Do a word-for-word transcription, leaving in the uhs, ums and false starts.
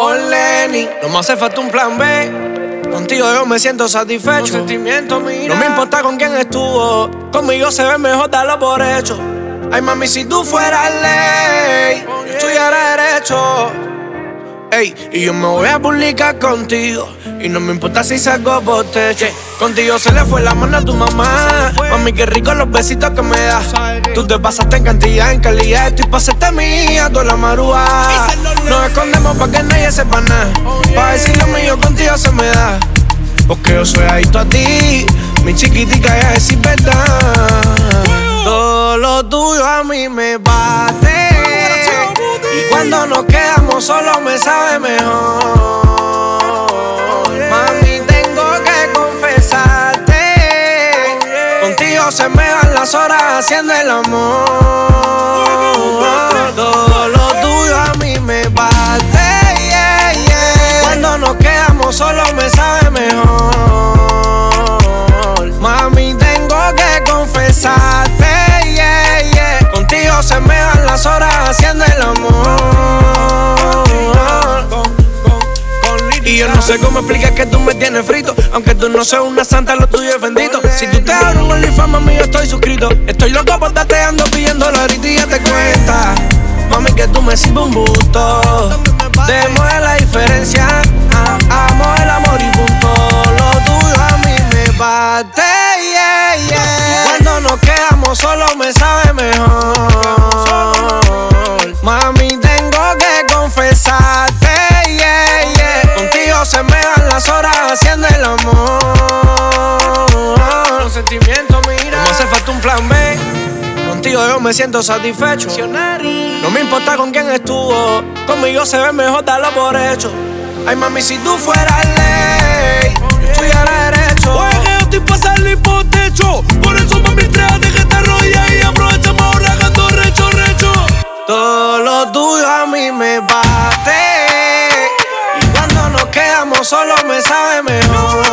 Oh Lenny, no me hace falta un plan B. Contigo yo me siento satisfecho. Sentimiento, mira. No me importa con quién estuvo. Conmigo se ve mejor, darlo por hecho. Ay mami, si tú fueras ley, yo estudiara derecho. Ey, y yo me voy a publicar contigo. Y no me importa si salgo por techo. Contigo se le fue la mano a tu mamá. Mami, qué rico los besitos que me das. Tú te pasaste en cantidad, en calidad. Estoy pa' hacerte mía, toda la marúa. Nos escondemos pa' que nadie sepa nada. Pa' decir lo mío contigo se me da. Porque yo soy adicto a ti, mi chiquitica, ya decir verdad. Todo lo tuyo a mí me bate. Y cuando nos quedamos solos me sabe mejor. Mami, tengo que confesarte, contigo se me van las horas haciendo el amor. Todo lo tuyo a mí me bate, yeah, yeah. Cuando nos quedamos solos me sabe mejor. Mami, tengo que confesarte, yeah, yeah. Contigo se me van las horas haciendo el amor. Y yo no sé cómo explicar que tú me tienes frito. Aunque tú no seas una santa, lo tuyo es bendito. Si tú te abres un OnlyFans, mami, yo estoy suscrito. Estoy loco por darte, ando pidiendo la ahorita y ya te cuenta. Mami, que tú me sirves un busto. Demos la diferencia. Ah, amo el amor y punto. Lo tuyo a mí me bate, yeah, yeah. Cuando nos quedamos solos me sabe mejor. Mami, tengo que confesarte, yeah, yeah. Contigo se me van las horas haciendo el amor. Los sentimientos, mira. No me hace falta un plan B. Contigo yo me siento satisfecho. No me importa con quién estuvo. Conmigo se ve mejor, darlo por hecho. Ay mami, si tú fueras ley, yo estudiara derecho. Oye, que yo estoy pa' salir por techo. Por eso mami, tráete que te arrolla y aprovechamos ahora gando recho, recho. Todo lo tuyo a mí me bate. Y cuando nos quedamos solos me sabe mejor.